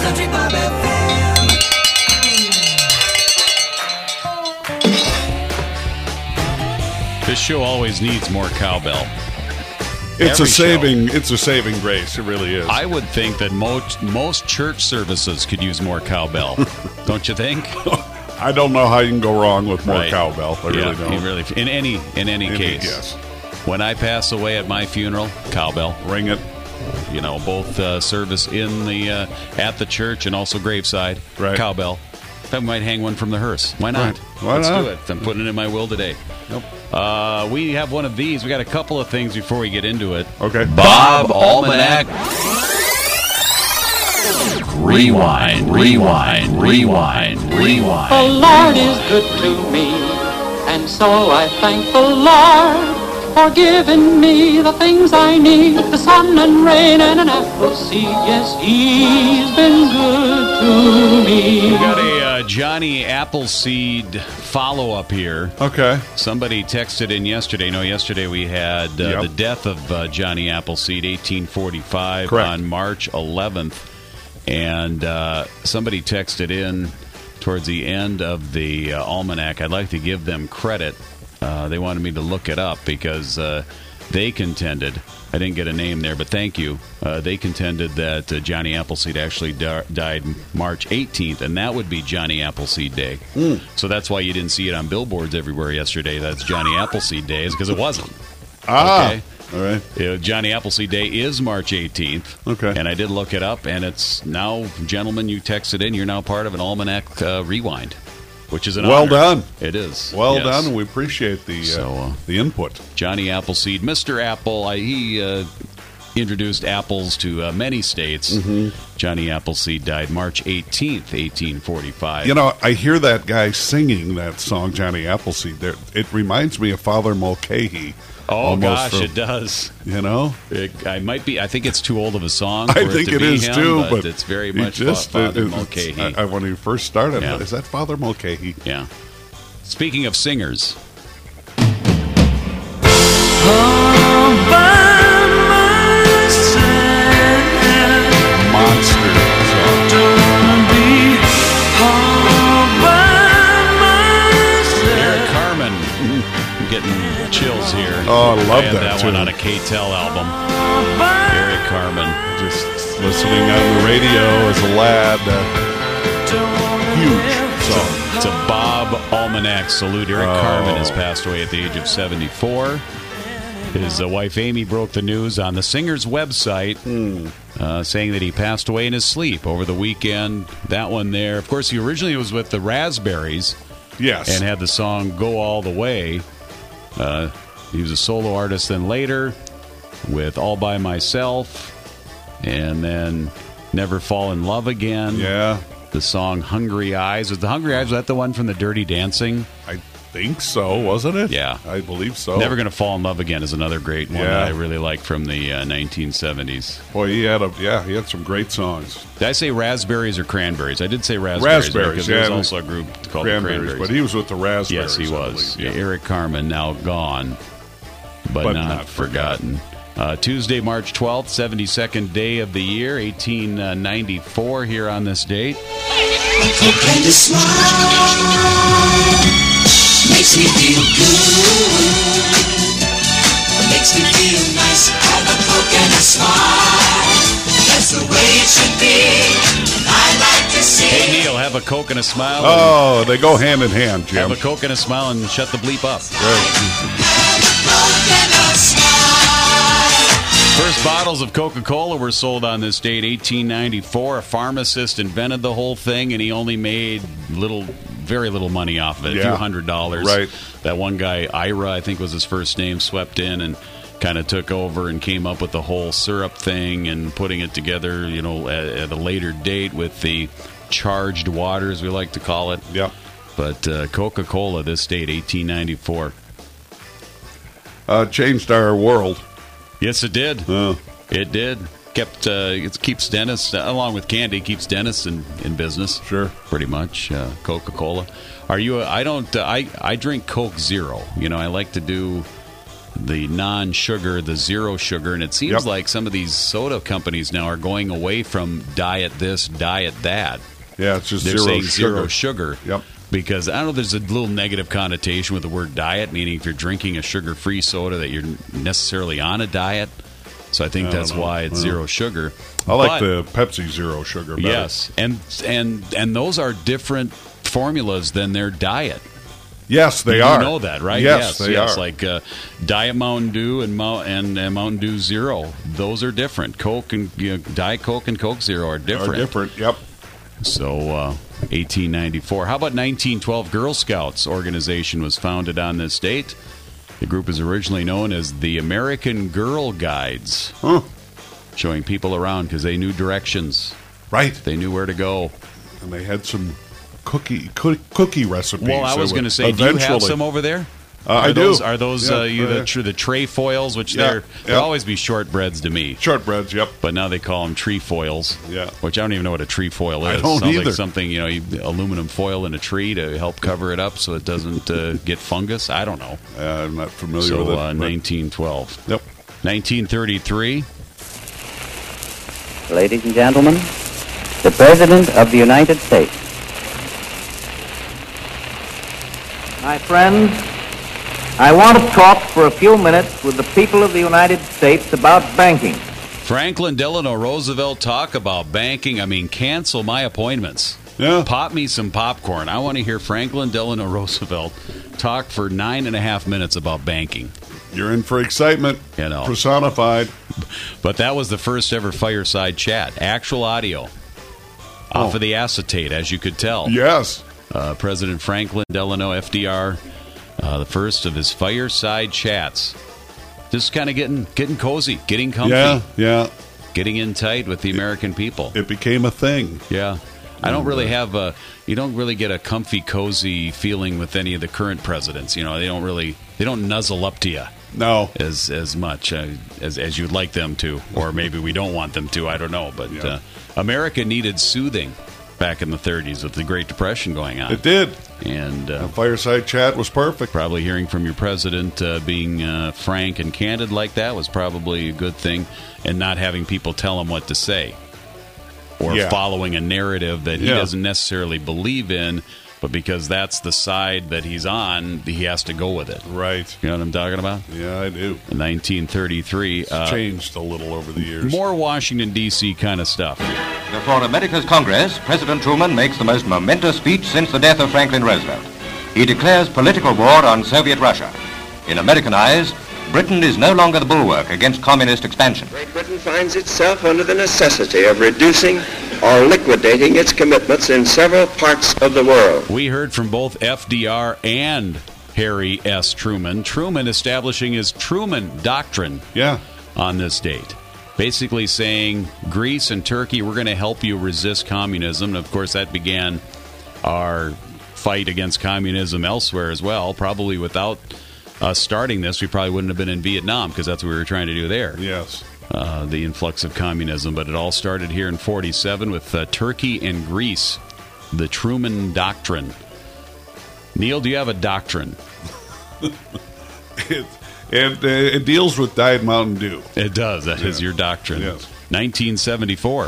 Country Bob FM. This show always needs more cowbell. It's Every a saving grace. It really is. I would think that most church services could use more cowbell. Don't you think? I don't know how you can go wrong with more Right. cowbell. I really don't. In any case. Yes. When I pass away at my funeral, cowbell. Ring it. You know, both service in the at the church and also graveside. Right. Cowbell. I might hang one from the hearse. Why not? Right. Why Let's not? do it. I'm putting it in my will today. Nope. We have one of these. We got a couple of things before we get into it. Okay. Bob Almanac. Rewind. The Lord is good to me, and so I thank the Lord for giving me the things I need, the sun and rain and an apple seed. Yes, He's been good to me. We got a Johnny Appleseed follow-up here. Okay. Somebody texted in yesterday. No, yesterday we had the death of Johnny Appleseed, 1845, Correct. on March 11th. And somebody texted in towards the end of the almanac. I'd like to give them credit. They wanted me to look it up because they contended, I didn't get a name there, but thank you. They contended that Johnny Appleseed actually died March 18th, and that would be Johnny Appleseed Day. So that's why you didn't see it on billboards everywhere yesterday. That's Johnny Appleseed Day, is because it wasn't. Okay? All right. Johnny Appleseed Day is March 18th. Okay. And I did look it up, and it's now, gentlemen, you texted in, you're now part of an Almanac Rewind, which is an Well honor. done. It is. Well Yes. done. We appreciate the input. Johnny Appleseed, Mr. Apple, he introduced apples to many states. Mm-hmm. Johnny Appleseed died March 18th, 1845. You know, I hear that guy singing that song, Johnny Appleseed. There, it reminds me of Father Mulcahy. Oh, almost gosh, it does. You know? I think it's too old of a song for I it think to it be is him, too, but it's very he much just, Father Mulcahy. When he first started, Yeah. is that Father Mulcahy? Yeah. Speaking of singers, Monster song. Eric Carmen, I'm getting chills here. Oh, I love had that one tune. on a K-Tel album. Eric Carmen. Just listening on the radio as a lad. Huge song. It's a Bob Almanac salute. Eric Carmen has passed away at the age of 74. His wife Amy broke the news on the singer's website, saying that he passed away in his sleep over the weekend. That one there. Of course, he originally was with the Raspberries Yes. and had the song Go All the Way. He was a solo artist then later with All By Myself, and then Never Fall in Love Again. Yeah. The song Hungry Eyes. Was the Hungry Eyes, was that the one from the Dirty Dancing? I think so, wasn't it? Yeah. I believe so. Never Gonna Fall in Love Again is another great one Yeah. that I really like from the 1970s. Boy, he had some great songs. Did I say Raspberries or Cranberries? I did say Raspberries. Raspberries, because yeah. there's also a group called Cranberries, the Cranberries. but he was with the Raspberries. Yes, he I was. believe. Yeah, Eric Carmen, now gone, but not forgotten. Tuesday, March 12th, 72nd day of the year, 1894, here on this date. Coke and a smile makes me feel good. Makes me feel nice. Have a Coke and a smile. That's the way it should be. I like to see. Hey, Neil, have a Coke and a smile. Oh, they go hand in hand, Jim. Have a Coke and a smile and shut the bleep up. Coke and a smile. First bottles of Coca-Cola were sold on this date, 1894. A pharmacist invented the whole thing, and he only made very little money off of it, Yeah. a few $100s. Right. That one guy, Ira, I think was his first name, swept in and kind of took over and came up with the whole syrup thing and putting it together, at a later date with the charged water, as we like to call it. Yep. But Coca-Cola, this date, 1894. Changed our world. Yes, it did. Oh. It did. It keeps dentists, along with candy, keeps dentists in business. Sure. Pretty much. Coca-Cola. Are you? I drink Coke Zero. I like to do the non-sugar, the zero sugar, and it seems Yep. like some of these soda companies now are going away from diet this, diet that. Yeah, it's just They're zero saying sugar. zero sugar. Yep. Because I don't know, there's a little negative connotation with the word diet, meaning if you're drinking a sugar-free soda that you're necessarily on a diet. So I think I that's don't know. why it's Yeah. zero sugar. I like But- the Pepsi Zero Sugar better. Yes, and those are different formulas than their diet. Yes, they you are. know that, right? Yes, they are. Like Diet Mountain Dew and Mountain Dew Zero. Those are different. Coke and Diet Coke and Coke Zero are different. Are different. Yep. So 1894. How about 1912? Girl Scouts organization was founded on this date. The group is originally known as the American Girl Guides, Huh. showing people around because they knew directions. Right. They knew where to go. And they had some cookie recipes. Well, I was going to say, do you have some over there? I those, do. Are those Yeah, the tray foils, which Yeah, they'll yeah. always be shortbreads to me. Shortbreads, yep. But now they call them tree foils. Yeah. Which I don't even know what a tree foil is. I don't Sounds either. like something, aluminum foil in a tree to help cover it up so it doesn't get fungus. I don't know. I'm not familiar So with it. 1912. Yep. 1933. Ladies and gentlemen, the President of the United States. My friends, I want to talk for a few minutes with the people of the United States about banking. Franklin Delano Roosevelt talk about banking. I mean, cancel my appointments. Yeah. Pop me some popcorn. I want to hear Franklin Delano Roosevelt talk for 9.5 minutes about banking. You're in for excitement. You know. Personified. But that was the first ever fireside chat. Actual audio. Off of the acetate, as you could tell. Yes. President Franklin Delano, FDR, the first of his fireside chats. Just kind of getting cozy, getting comfy, Yeah. getting in tight with the American people. It became a thing. Yeah. I don't really have you don't really get a comfy, cozy feeling with any of the current presidents. They don't nuzzle up to you No. as much as you'd like them to, or maybe we don't want them to. I don't know. But Yeah. America needed soothing back in the 30s with the Great Depression going on. It did. And The fireside chat was perfect. probably hearing from your president being frank and candid like that was probably a good thing, and not having people tell him what to say or Yeah. following a narrative that he Yeah. doesn't necessarily believe in, but because that's the side that he's on, he has to go with it. Right. You know what I'm talking about? Yeah, I do. In 1933. It's changed a little over the years. More Washington, D.C. kind of stuff. Before America's Congress, President Truman makes the most momentous speech since the death of Franklin Roosevelt. He declares political war on Soviet Russia. In American eyes, Britain is no longer the bulwark against communist expansion. Great Britain finds itself under the necessity of reducing or liquidating its commitments in several parts of the world. We heard from both FDR and Harry S. Truman. Truman establishing his Truman Doctrine Yeah. on this date. Basically saying, Greece and Turkey, we're going to help you resist communism. And of course, that began our fight against communism elsewhere as well. Probably without us starting this, we probably wouldn't have been in Vietnam, because that's what we were trying to do there. Yes. The influx of communism. But it all started here in 47 with Turkey and Greece. The Truman Doctrine. Neil, do you have a doctrine? It deals with Diet Mountain Dew. It does. That is your doctrine. Yes. 1974.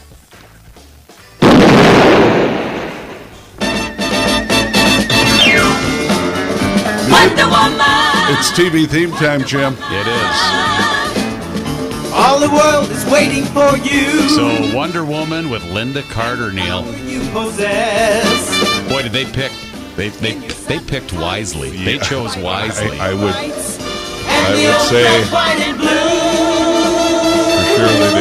Wonder Woman. It's TV theme time, Jim. It is. All the world is waiting for you. So Wonder Woman with Linda Carter, Neil. You possess. Boy, did they pick. They picked wisely. They chose wisely. I would Rights. I And the would old say- red, white, and blue. for sure they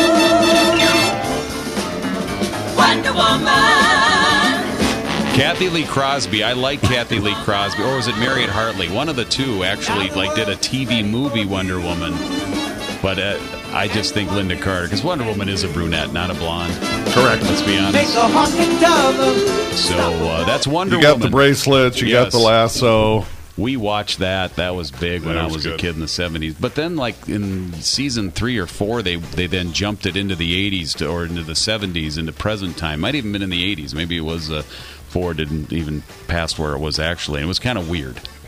did. Wonder Woman. Kathy Lee Crosby. I like Kathy Lee Crosby. Or was it Mariette Hartley? One of the two actually did a TV movie Wonder Woman. But I just think Linda Carter, because Wonder Woman is a brunette, not a blonde. Correct. Let's be Make honest. a honking dove. So that's Wonder You got Woman. the bracelets. You got the Yes. lasso. We watched that. Was big when That I was was a good. kid in the 70s. But then, like in season 3 or 4, they then jumped it into the 80s or into the 70s, into present time. Might even been in the 80s. Maybe it was 4 didn't even pass where it was actually. And it was kind of weird.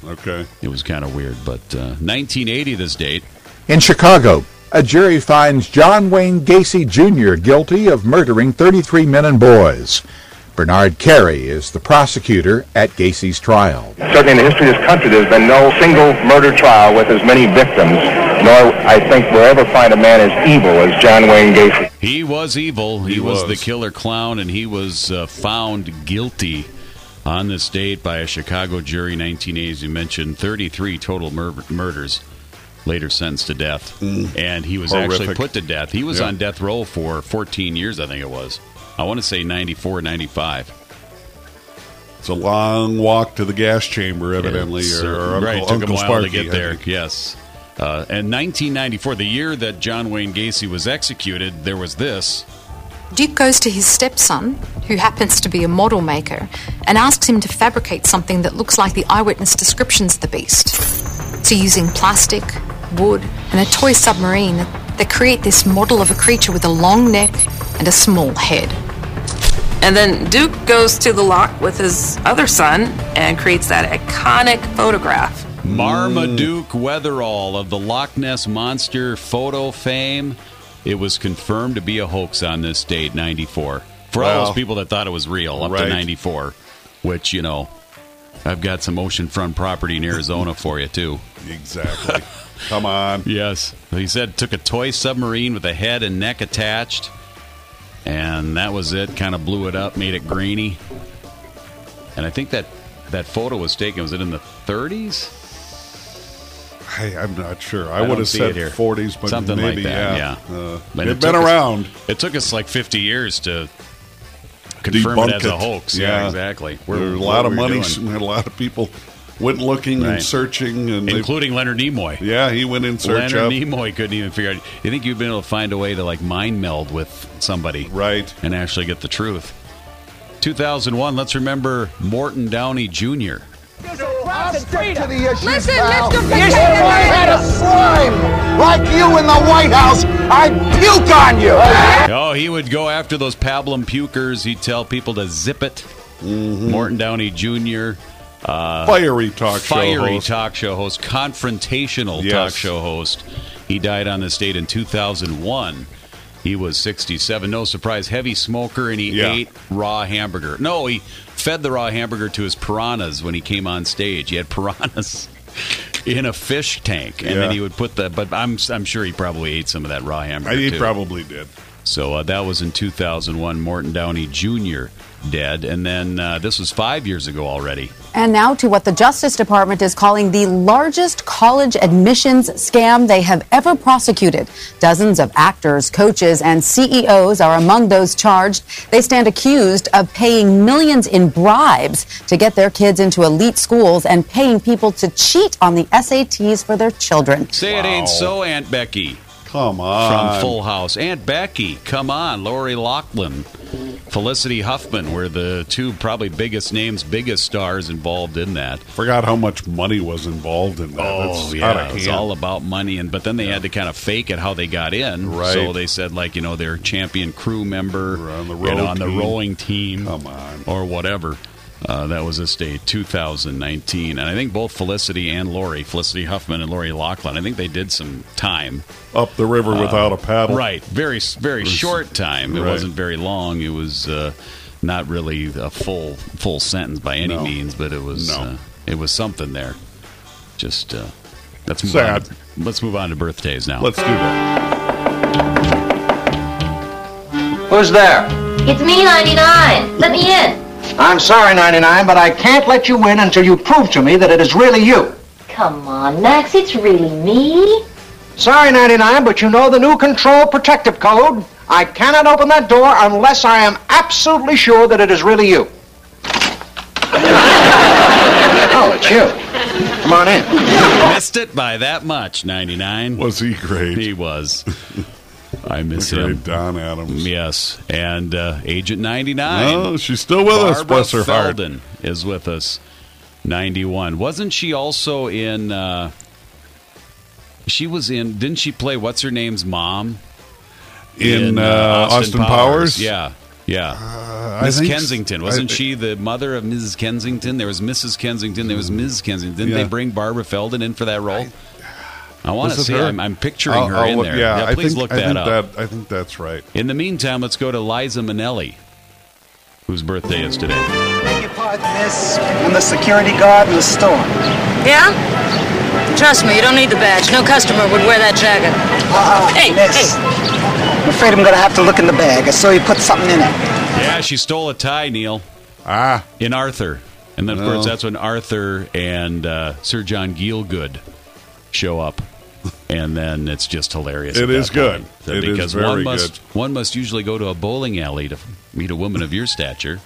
Okay. It was kind of weird. But 1980, this date. In Chicago, a jury finds John Wayne Gacy Jr. guilty of murdering 33 men and boys. Bernard Carey is the prosecutor at Gacy's trial. Certainly in the history of this country, there's been no single murder trial with as many victims, nor I think we'll ever find a man as evil as John Wayne Gacy. He was evil. He was the killer clown, and he was found guilty on this date by a Chicago jury, 1980, as you mentioned, 33 total murders, later sentenced to death. And he was actually put to death. He was on death row for 14 years, I think it was. I want to say 94, 95. It's a long walk to the gas chamber, evidently. It took him a while to get there, yes. And 1994, the year that John Wayne Gacy was executed, there was this. Duke goes to his stepson, who happens to be a model maker, and asks him to fabricate something that looks like the eyewitness descriptions of the beast. So using plastic, wood, and a toy submarine, they create this model of a creature with a long neck and a small head. And then Duke goes to the lock with his other son and creates that iconic photograph. Marmaduke Weatherall of the Loch Ness Monster photo fame. It was confirmed to be a hoax on this date, 94. For all those people that thought it was real, up to 94. Which, you know, I've got some oceanfront property in Arizona for you, too. Exactly. Come on. Yes. He said took a toy submarine with a head and neck attached, and that was it. Kind of blew it up, made it grainy. And I think that photo was taken, was it in the 30s? I'm not sure. I would have said 40s, but something maybe, like that, yeah. It's been around. It took us like 50 years to confirm it as a hoax. Yeah, exactly. There was a lot of money, a lot of people went looking and searching. Including Leonard Nimoy. Yeah, he went in search Leonard Nimoy couldn't even figure out. You think you'd been able to find a way to like mind meld with somebody. Right. And actually get the truth. 2001, let's remember Morton Downey Jr. Straight to the issues, Listen, pal. Mr. If I had a slime like you in the White House, I'd puke on you. Oh, he would go after those pablum pukers. He'd tell people to zip it. Morton Downey Jr. Fiery talk show host, confrontational talk show host. He died on this date in 2001. He was 67. No surprise, heavy smoker, and he ate raw hamburger. No, he fed the raw hamburger to his piranhas when he came on stage. He had piranhas in a fish tank, and then he would put the. But I'm sure he probably ate some of that raw hamburger. He too. Probably did. So that was in 2001. Morton Downey Jr. dead, and then this was 5 years ago already. And now to what the Justice Department is calling the largest college admissions scam they have ever prosecuted. Dozens of actors, coaches, and CEOs are among those charged. They stand accused of paying millions in bribes to get their kids into elite schools and paying people to cheat on the SATs for their children. Say it ain't so, Aunt Becky. Come on. From Full House. Aunt Becky, come on. Lori Loughlin, Felicity Huffman were the two probably biggest names, biggest stars involved in that. Forgot how much money was involved in that. Oh, yeah. It was all about money. But then they had to kind of fake it how they got in. Right. So they said, like, you know, their champion crew member on the rowing team. Come on. Or whatever. That was this date, 2019. And I think both Felicity and Lori, Felicity Huffman and Lori Loughlin, I think they did some time. Up the river without a paddle. Right. Very short time. It wasn't very long. It was not really a full sentence by any means, but it was something there. Just let's move on to birthdays now. Let's do that. Who's there? It's me, 99. Let me in. I'm sorry, 99, but I can't let you in until you prove to me that it is really you. Come on, Max, it's really me. Sorry, 99, but you know the new Control Protective Code. I cannot open that door unless I am absolutely sure that it is really you. Oh, it's you. Come on in. Missed it by that much, 99. Was he great? He was. I miss him. Don Adams. Yes. And Agent 99. Oh, she's still with us, bless her heart. Barbara Feldon is with us. 91. Wasn't she also in... didn't she play what's-her-name's mom? In Austin Powers? Yeah. Yeah. I Miss think Kensington. Wasn't she the mother of Mrs. Kensington? There was Mrs. Kensington. There was Ms. Kensington. Didn't they bring Barbara Feldon in for that role? I want to see. I'm picturing her in there. Yeah, please look that up. I think that's right. In the meantime, let's go to Liza Minnelli, whose birthday is today. Beg your pardon, miss. I'm the security guard in the store. Yeah? Trust me, you don't need the badge. No customer would wear that jacket. Hey, miss. I'm afraid I'm going to have to look in the bag. I saw you put something in it. Yeah, she stole a tie, Neil. In Arthur. And then, of course, that's when Arthur and Sir John Gielgud show up. And then it's just hilarious. It is good. It because is very good. One must usually go to a bowling alley to meet a woman of your stature.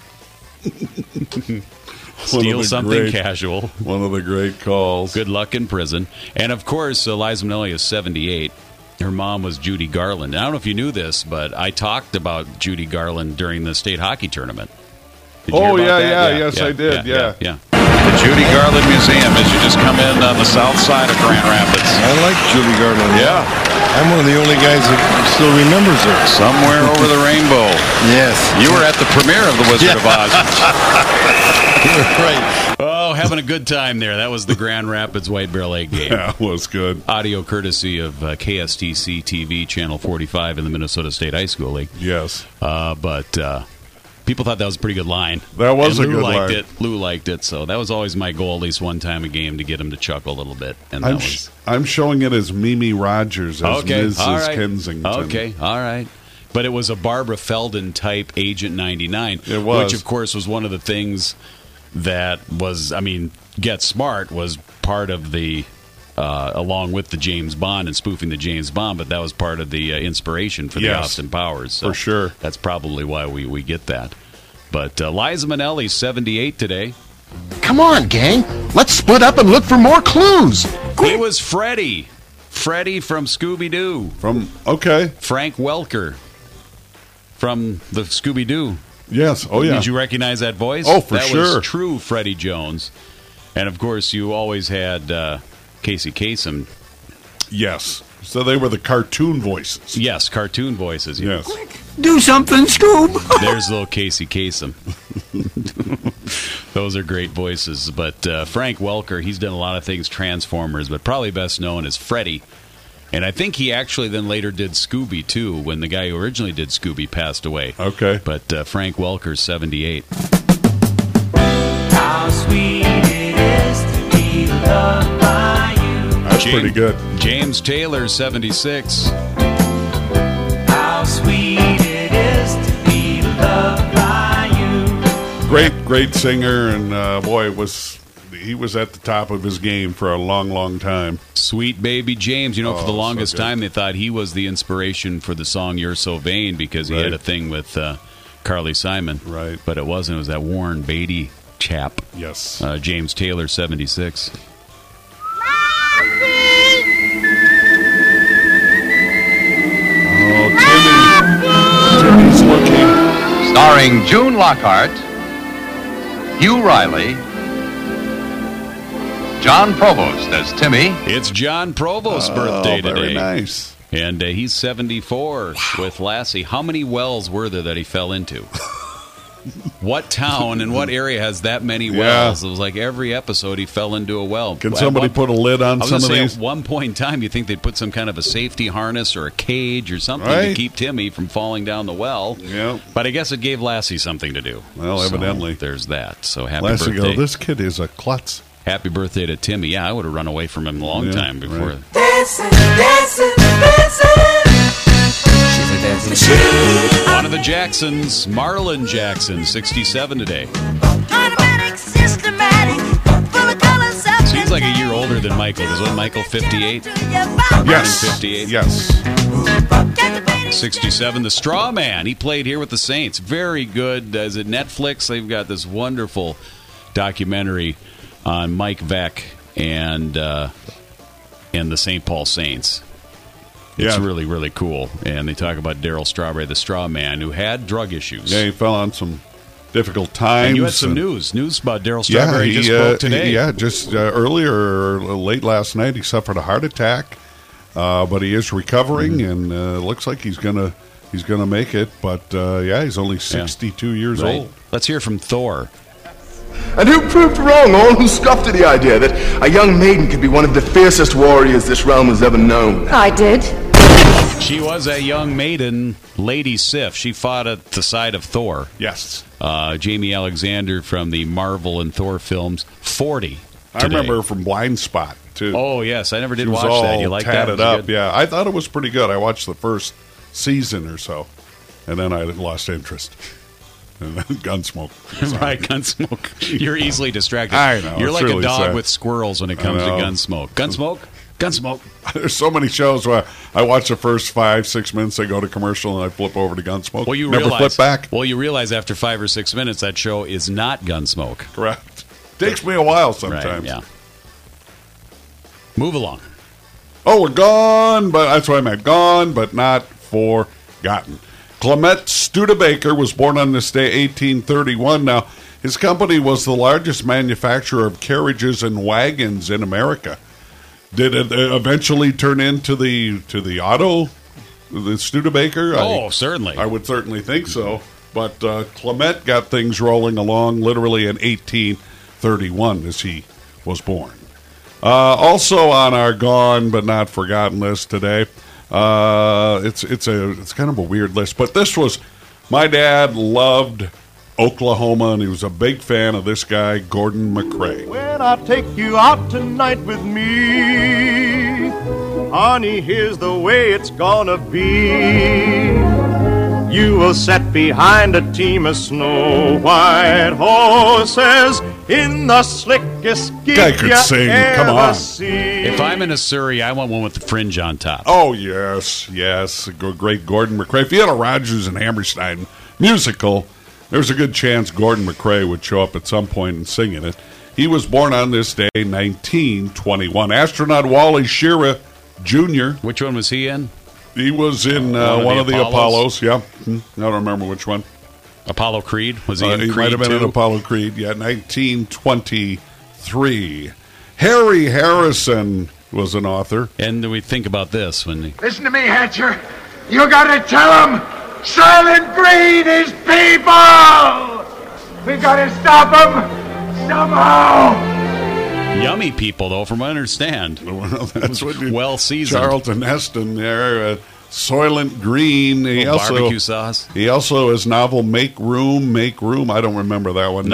Steal something casual. One of the great calls. Good luck in prison. And, of course, Liza Minnelli is 78. Her mom was Judy Garland. I don't know if you knew this, but I talked about Judy Garland during the state hockey tournament. Did you hear about that? Yes, I did. Yeah. The Judy Garland Museum as you just come in on the south side of Grand Rapids. I like Judy Garland. Yeah. I'm one of the only guys that still remembers her. Somewhere over the rainbow. Yes. You were at the premiere of The Wizard of Oz. You're right. Oh, having a good time there. That was the Grand Rapids White Bear Lake game. Yeah, it was good. Audio courtesy of KSTC TV, Channel 45 in the Minnesota State High School League. Yes. But people thought that was a pretty good line. That was a good line. Lou liked it, so that was always my goal at least one time a game to get him to chuckle a little bit. And I'm showing it as Mimi Rogers as Mrs. All right. Kensington. Okay, all right. But it was a Barbara Feldon type Agent 99. It was. Which, of course, was one of the things that was, Get Smart was part of the, along with the James Bond and spoofing the James Bond, but that was part of the inspiration for the Austin Powers. So for sure. That's probably why we get that. But Liza Minnelli, 78 today. Come on, gang. Let's split up and look for more clues. It was Freddy. Freddy from Scooby-Doo. Frank Welker from the Scooby-Doo. Yes. Oh, yeah. Did you recognize that voice? Oh, for sure. That was true Freddie Jones. And, of course, you always had Casey Kasem. Yes. So they were the cartoon voices. Yes, cartoon voices. Yes. Do something, Scoob. There's little Casey Kasem. Those are great voices. But Frank Welker, he's done a lot of things, Transformers, but probably best known as Freddy. And I think he actually then later did Scooby, too, when the guy who originally did Scooby passed away. Okay. But Frank Welker's 78. How sweet it is to be loved by you. That's pretty good. James Taylor, 76. How sweet it is to be loved by you. Great singer, and boy, he was at the top of his game for a long, long time. Sweet baby James. You know, for the longest time, they thought he was the inspiration for the song You're So Vain because he had a thing with Carly Simon. Right. But it wasn't. It was that Warren Beatty chap. Yes. James Taylor, 76. Oh, Timmy's looking. Starring June Lockhart, Hugh Riley, John Provost as Timmy. It's John Provost's birthday today. Very nice. And he's 74 with Lassie. How many wells were there that he fell into? What town and what area has that many wells? It was like every episode he fell into a well. Can somebody put a lid on some of these? At one point in time, you think they'd put some kind of a safety harness or a cage or something to keep Timmy from falling down the well. Yeah. But I guess it gave Lassie something to do. Well, evidenly. There's that. So happy Lassie birthday. this kid is a klutz. Happy birthday to Timmy. Yeah, I would have run away from him a long time before. Dancing, dancing, dancing. She's a dancing machine. One of the Jacksons, Marlon Jackson, 67 today. Automatic, systematic, full of colors. Seems like a year older than Michael. Wasn't Michael 58? Yes. 58. Yes. 67, The Straw Man. He played here with the Saints. Very good. Is it Netflix? They've got this wonderful documentary on Mike Veck and the St. Paul Saints. It's really, really cool. And they talk about Darryl Strawberry, the Straw Man, who had drug issues. Yeah, he fell on some difficult times. And you had some news about Darryl Strawberry. He just spoke today. Just earlier, or late last night, he suffered a heart attack. But he is recovering, and looks like he's going to he's going to make it. But, he's only 62 years Right. old. Let's hear from Thor. And who proved wrong all who scoffed at the idea that a young maiden could be one of the fiercest warriors this realm has ever known? I did. She was a young maiden, Lady Sif. She fought at the side of Thor. Yes. Jamie Alexander from the Marvel and Thor films, 40 I remember her from Blind Spot, too. Oh, yes. I never did She was watch that. all You like that? tatted Was it up, good? yeah. I thought it was pretty good. I watched the first season or so, and then I lost interest. And then Gunsmoke. was on. Right, Gunsmoke. You're easily distracted. I know, You're it's like really a dog sad. with squirrels when it comes to I know. Gunsmoke. Gunsmoke? Gunsmoke. There's so many shows where I watch the first 5-6 minutes, they go to commercial, and I flip over to Gunsmoke. Well, you never realize, flip back. Well, you realize after 5 or 6 minutes that show is not Gunsmoke. Correct. Takes me a while sometimes. Right, yeah. Move along. Oh, we're gone, but that's what I meant. Gone, but not forgotten. Clement Studebaker was born on this day, 1831. Now, his company was the largest manufacturer of carriages and wagons in America. Did it eventually turn into the auto, the Studebaker? Oh, certainly. I would certainly think so. But Clement got things rolling along literally in 1831 as he was born. Also on our gone but not forgotten list today, it's kind of a weird list, but this was, my dad loved Oklahoma, and he was a big fan of this guy, Gordon McRae. When I take you out tonight with me, honey, here's the way it's gonna be. You will sit behind a team of snow white horses in the slickest gig Guy could you sing. ever Come on. see. If I'm in a Surrey, I want one with the fringe on top. Oh, yes. Great Gordon McRae. If you had a Rodgers and Hammerstein musical, there's a good chance Gordon McRae would show up at some point and sing in it. He was born on this day, 1921. Astronaut Wally Schirra Jr. Which one was he in? He was in one of the Apollos. Yeah. I don't remember which one. Apollo Creed? Was he in Creed might have been in 2? Apollo Creed. Yeah, 1923. Harry Harrison was an author. And we think about this when he... Listen to me, Hatcher. You gotta tell them Silent Green is people! We gotta stop them somehow! Yummy people, though, from what I understand. Well, that's what you... Well seasoned. Charlton Heston there, Soylent Green. He also, barbecue sauce. He also, his novel Make Room. I don't remember that one. No.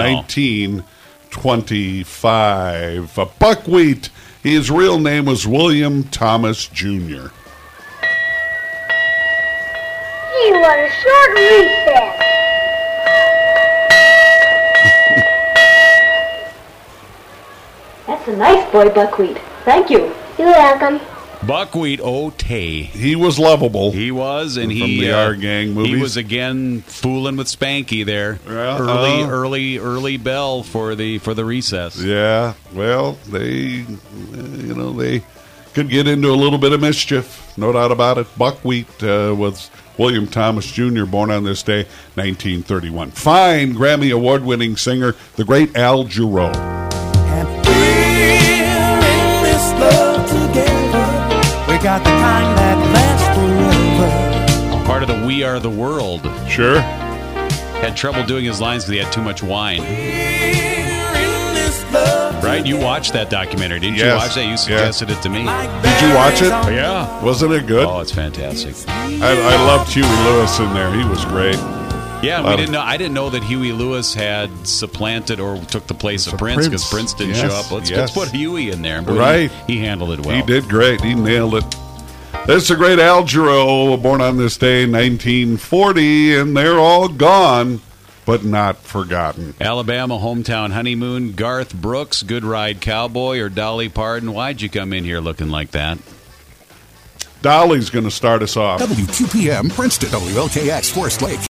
1925. Buckwheat. His real name was William Thomas Jr. Gee, what a short recess. That's a nice boy, Buckwheat. Thank you. You're welcome. Buckwheat O'Tay. He was lovable. He was, and From he the Our Gang movies. He was again fooling with Spanky there. Early bell for the recess. Yeah, well, they could get into a little bit of mischief, no doubt about it. Buckwheat was William Thomas Jr., born on this day, 1931. Fine Grammy Award-winning singer, the great Al Jarreau. We got the kind that lasts forever. Part of the We Are the World. Sure. Had trouble doing his lines because he had too much wine. Right? You watched that documentary, didn't you watch that? You suggested it to me. Did you watch it? Yeah. Wasn't it good? Oh, it's fantastic. I loved Huey Lewis in there. He was great. Yeah, we didn't know. I didn't know that Huey Lewis had supplanted or took the place of Prince because Prince didn't show up. Let's put Huey in there. Right. He handled it well. He did great. He nailed it. There's the great Al Jarreau, born on this day, 1940, and they're all gone, but not forgotten. Alabama hometown honeymoon, Garth Brooks, Good Ride Cowboy, or Dolly Parton. Why'd you come in here looking like that? Dolly's going to start us off. WQPM, Princeton, WLKX, Forest Lake.